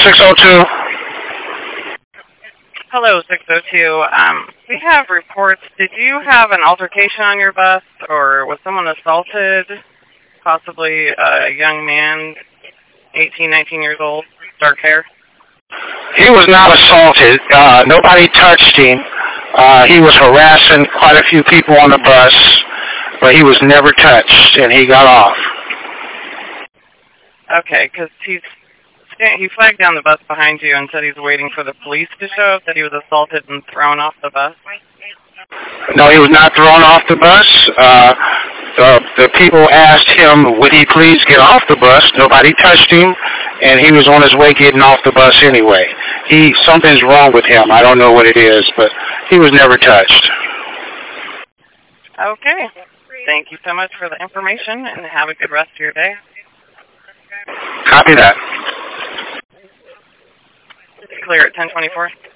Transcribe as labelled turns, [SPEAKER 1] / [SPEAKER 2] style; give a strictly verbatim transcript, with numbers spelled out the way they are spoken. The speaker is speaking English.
[SPEAKER 1] six oh two.
[SPEAKER 2] Hello, six oh two. Um, we have reports. Did you have an altercation on your bus, or was someone assaulted? Possibly a young man, eighteen, nineteen years old, dark hair?
[SPEAKER 1] He was not assaulted. Uh, nobody touched him. Uh, he was harassing quite a few people on the bus, but he was never touched, and he got off.
[SPEAKER 2] Okay, because he's he flagged down the bus behind you and said he's waiting for the police to show up, that he was assaulted and thrown off the bus.
[SPEAKER 1] No, he was not thrown off the bus. Uh, the, the people asked him, would he please get off the bus? Nobody touched him, and he was on his way getting off the bus anyway. He something's wrong with him. I don't know what it is, but he was never touched.
[SPEAKER 2] Okay. Thank you so much for the information, and have a good rest of your day.
[SPEAKER 1] Copy that.
[SPEAKER 2] Clear at ten twenty-four.